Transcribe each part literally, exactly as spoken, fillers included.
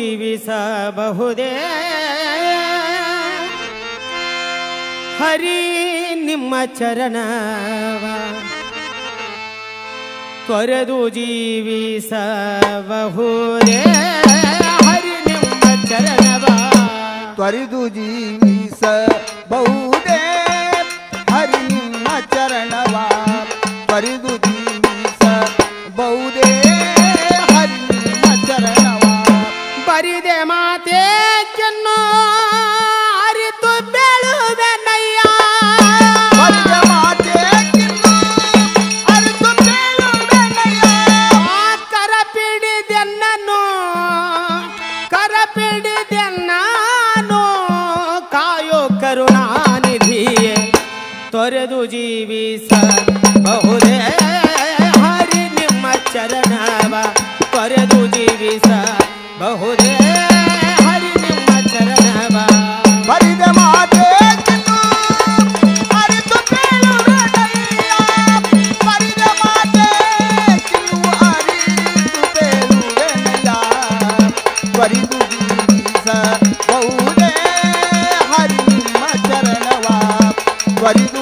ಜೀವಿಸಬಹುದೇ ಹರಿ ನಿಮ್ಮ ಚರಣವ ತೊರೆದು ಜೀವಿಸಬಹುದೇ ಹರಿ ನಿಮ್ಮ ಚರಣವ ತೊರೆದು ಜೀವಿಸಬಹುದೇ ಹರಿ ನಿಮ್ಮ ಚರಣವ ತೊರೆದು ಜೀವಿಸಬಹುದೇ ಹರಿ ನಿಮ್ಮ ಚರಣವ ಬರಿದೆ ಮಾತೆ ಚೆನ್ನು ಅರಿತು ಬೇಳುವೆನಯ್ಯ ಬರಿದೆ ಮಾತೆ ಚೆನ್ನು ಅರಿತು ಬೇಳುವೆನಯ್ಯ ಕರ ಪಿಡಿದೆನ್ನನು ಕರ ಪಿಡಿದೆನ್ನನು ಕಾಯೋ ಕರುಣಾನಿಧಿಯೇ ತೊರೆದು ಜೀವಿಸಬಹುದೇ ಹರಿ ನಿಮ್ಮ ಚರಣವ ತೊರೆದು ಜೀವಿಸಬಹುದೇ ಹರಿ ನಿಮ್ಮ ಚರಣವ ಬರಿದ ಮಾತೆ ಚೆನ್ನು ಅರಿತು ಬೇಳುವೆನಯ್ಯ ಬರಿದ ಮಾತೆ ಚೆನ್ನು ಅರಿತು ಬೇಳುವೆನಯ್ಯ ತೊರೆದು ಜೀವಿಸಬಹುದೇ ಹರಿ ನಿಮ್ಮ ಚರಣವ ತೊರೆದು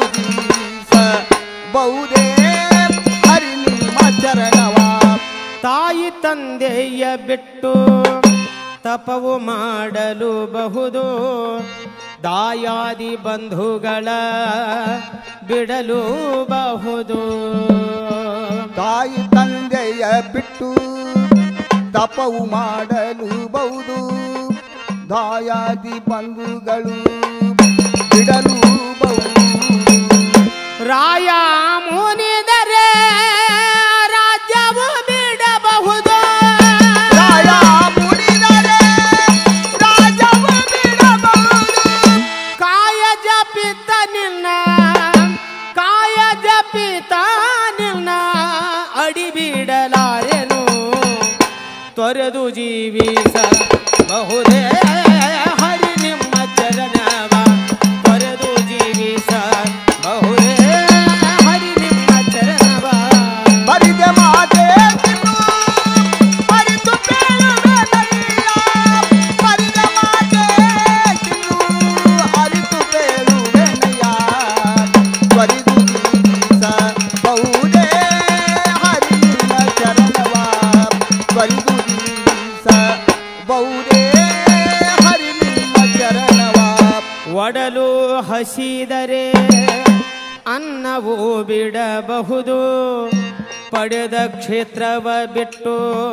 ಜೀವಿಸಬಹುದೇ ಹರಿ ನಿಮ್ಮ ಚರಣವ ತಾಯಿ ತಂದೆಯ ಬಿಟ್ಟು ತಪವು ಮಾಡಲು ಬಹುದು ದಾಯಾದಿ ಬಂಧುಗಳ ಬಿಡಲು ಬಹುದು ತಾಯಿ ತಂದೆಯ ಬಿಟ್ಟು ತಪವು ಮಾಡಲು ಬಹುದು ದಾಯಾದಿ ಬಂಧುಗಳು ಬಿಡಲು ಬಹುದು ರಾಯ ಮುನಿದರೆ ರಾಜ್ಯವು ಬಿಡಬಹುದು ರಾಯ ಮುನಿದರೆ ರಾಜವು ಬಿಡಬಹುದು ಕಾಯ ಜಪಿತ ನಿನ್ನ ಕಾಯ ಜಪಿತ ನಿನ್ನ ಅಡಿ ಬಿಡಲಾರೆನು ತೊರೆದು ಜೀವಿಸಬಹುದೇ ಹರಿ ನಿಮ್ಮ ಚರಣವ ತೊರೆದು ಜೀವಿಸಬಹುದೇ ಹರಿ ನಿಮ್ಮ ಚರಣವ ಬರಿದ ಮಾತೆ ಚೆನ್ನು ಅರಿತು ಬೇಳುವೆನಯ್ಯ ಬರಿದ ಮಾತೆ ಚೆನ್ನು ಅರಿತು ಬೇಳುವೆನಯ್ಯ ತೊರೆದು ಜೀವಿಸಬಹುದೇ ಹರಿ ನಿಮ್ಮ ಚರಣವ ತೊರೆದು ಜೀವಿಸಬಹುದೇ ಹರಿ ನಿಮ್ಮ ಚರಣವ ಒಡಲು ಹಸಿದರೆ ಅನ್ನವೂ ಬಿಡಬಹುದು ಪಡೆದ ಕ್ಷೇತ್ರವ ಬಿಟ್ಟು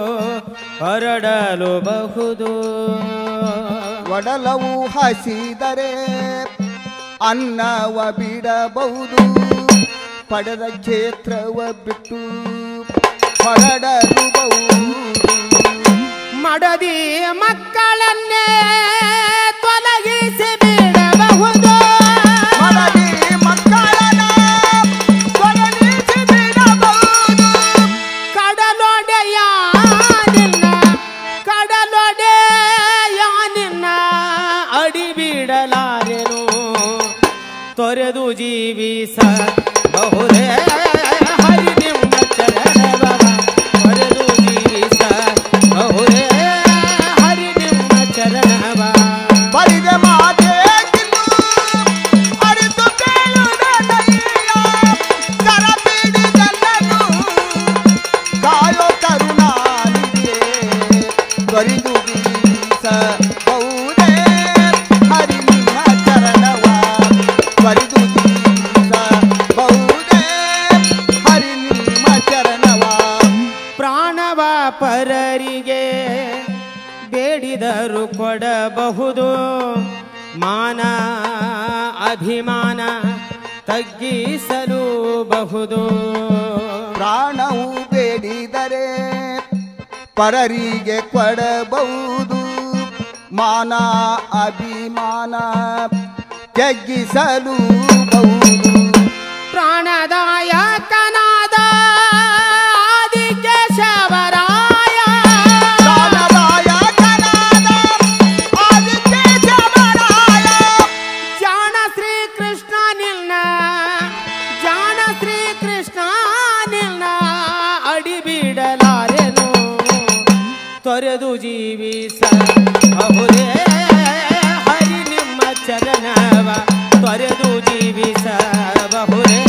ಹೊರಡಲು ಬಹುದು ಒಡಲವು ಹಸಿದರೆ ಅನ್ನವ ಬಿಡಬಹುದು ಪಡೆದ ಕ್ಷೇತ್ರವ ಬಿಟ್ಟು ಹೊರಡಲು ಬಹುದು ಮಡದಿ ಮಕ್ಕಳನ್ನೇ ತೊಲಗಿಸಿ ಬಿಡಬಹುದು ಮಡದಿ ಮಕ್ಕಳನ್ನ ತೊಲಗಿಸಿ ಬಿಡಬಹುದು ಕಡಲೊಡೆಯ ನಿನ್ನ ಕಡಲೊಡೆಯ ನಿನ್ನ ಅಡಿ ಬಿಡಲಾರೆನು ತೊರೆದು ಜೀವಿಸಬಹುದೇ ಹರಿ ನಿಮ್ಮ ಚರಣವ ತೊರೆದು ಜೀವಿಸಬಹುದೇ ಹರಿ ನಿಮ್ಮ ಚರಣವ ಬರಿದ ಮಾತೆ ಚೆನ್ನು ಅರಿತು ಬೇಳುವೆನಯ್ಯ ಕರ ಪಿಡಿದೆನ್ನನು ಕಾಯೋ ಕರುಣಾನಿಧಿಯೇ ತೊರೆದು ಜೀವಿಸಬಹುದೇ ಹರಿ ನಿಮ್ಮ ಚರಣವ ತೊರೆದು ಜೀವಿಸಬಹುದೇ ಹರಿ ನಿಮ್ಮ ಚರಣವ ಪ್ರಾಣವ ಪರರಿಗೆ ಬೇಡಿದರು ಕೊಡಬಹುದು ಮಾನ ಅಭಿಮಾನ ತಗ್ಗಿಸಲು ಬಹುದು ಪ್ರಾಣವು ಬೇಡಿದರೆ ಪರರಿಗೆ ಕೊಡಬಹುದು ಮಾನ ಅಭಿಮಾನ ತಗ್ಗಿಸಲು ಬಹುದು ಪ್ರಾಣದಾಯಕನಾದ ಆದಿಕೇಶವರಾಯ ಪ್ರಾಣದಾಯಕನಾದ ಆದಿಕೇಶವರಾಯ ಜಾಣ ಶ್ರೀಕೃಷ್ಣ ನಿನ್ನ ಜಾಣ ಶ್ರೀಕೃಷ್ಣ ನಿನ್ನ ಅಡಿ ಬಿಡಲಾರೆನು ತೊರೆದು ಜೀವಿಸ ಬಹುರೇ ಹರಿ ನಿಮ್ಮ ಚರಣವ ತೊರೆದು ಜೀವಿಸಬಹುರೇ